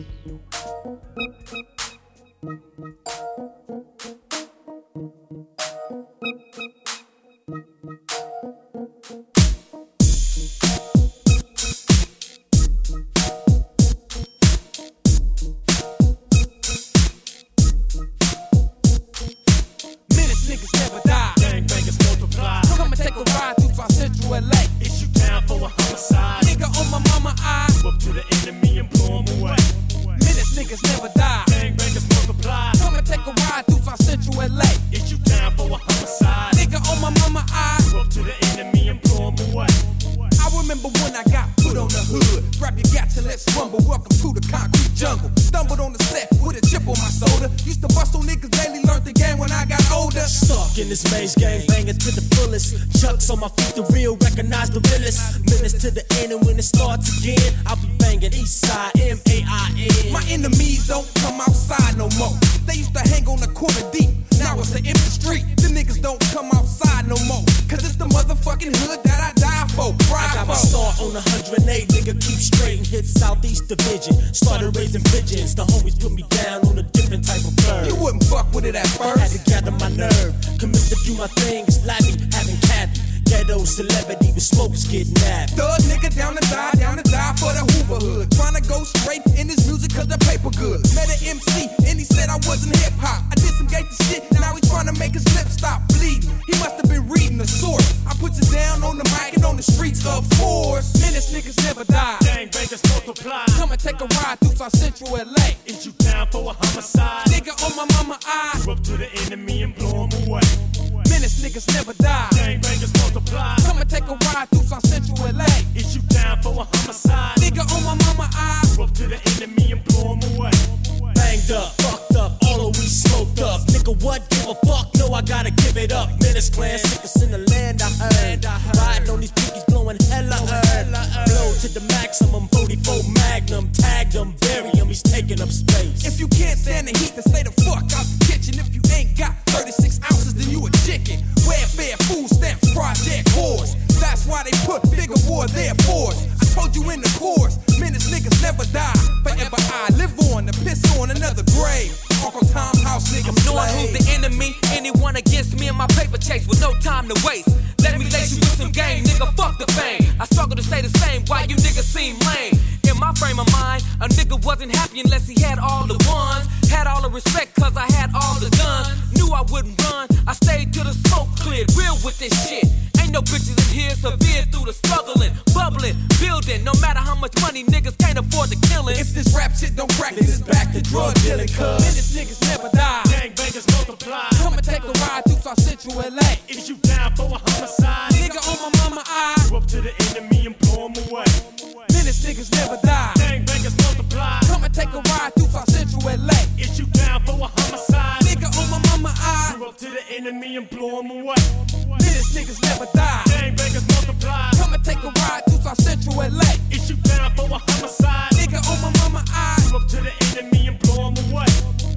Niggas never die. Gangbangers multiply. Come and take a ride through South Central LA. Is you down for a homicide? Nigga on my mama eye. Up to the enemy and blow 'em away. Menace niggas never die. Gangbangers multiply. Come and take a ride through South Central LA. Is you down for a homicide? Nigga on my mama eye. Up to the enemy and blow 'em away. I remember when I got put on the hood. Grab your gats and let's rumble. Welcome to the concrete jungle. Stumbled on the set with a chip on my shoulder. Used to bust on niggas daily, learned the game when I got older. Stuck in this maze game, banging to the fullest. Chucks on my feet, the real, recognize the realest. Minutes to the end, and when it starts again, I'll be banging east side, M-A-I-N. My enemies don't come outside no more. They used to hang on the corner deep. Now it's an empty street. Them niggas don't come outside no more. Cause it's the motherfucking hood that I die for. I got my start on 108, nigga, keep straight and hit Southeast Division. Started raising pigeons, the homies put me down on a different type of bird. You wouldn't fuck with it at first. Had to gather my nerve, commit to do my things, labby, having caddy. Ghetto celebrity with smokes getting nabbed. Thug nigga down to die for the Hoover hood. Tryna go straight in this music cause the paper good. Met an MC and he said I wasn't hip hop. I did some gangsta shit, now he tryna make his lip stop bleeding. He must have been reading the source. I put you down on the mic and on the streets of force. Menace niggas never die. Gangbangers multiply. Come and take a ride through South Central LA. Is you down for a homicide? Nigga on my mama eye. Up to the enemy and blow 'em away. Menace niggas never die. Gangbangers multiply. Come and take a ride through South Central LA. Is you down for a homicide? Nigga on my mama eye. Up to the enemy and blow 'em away. Banged up, fucked up, all of we smoked up. Nigga, what? Give a fuck? No, I gotta give it up. Menace clan, sickest in the land, I heard. Riding on these pinkies, blowing hella herb. Blow to the maximum, 44 magnum. Tagged him, bury him, he's taking up space. If you can't stand the heat, then stay the fuck out the kitchen. If you ain't got 36 ounces, then you a chicken. Welfare, food stamps, project whores. That's why they put bigger war there for us. I told you in the chorus, menace niggas never die. Forever I live on to piss on another grave. Uncle Tom House niggas I'm knowing who's the enemy, anyone against me in my paper chase with no time to waste. Let me lace you with some game, nigga, fuck the fame. I struggle to stay the same, why you niggas seem lame? In my frame of mind, a nigga wasn't happy unless he had all the ones. Had all the respect cause I had all the guns. Knew I wouldn't run, I stayed till the smoke cleared. Real with this shit, ain't no bitches in here severe through the struggling, bubbling, building. No matter how much money niggas can't afford to kill it. If this rap shit don't crack, then it's back to drug dealing. Cause menace niggas never die. Gangbangers multiply. Come and take a ride through South Central LA. Is you down for a homicide? Nigga on my mama eye. Up to the enemy and blow 'em away. Menace niggas never die. Gangbangers multiply. Come and take a ride through South Central LA. Is you down for a homicide? Nigga on my mama eye. Up to the enemy and blow 'em away. Menace niggas never die. Gangbangers multiply. Come and take a ride through South Central LA. Is you down for a homicide? Nigga on my mama eye. Up to the enemy and blow 'em away.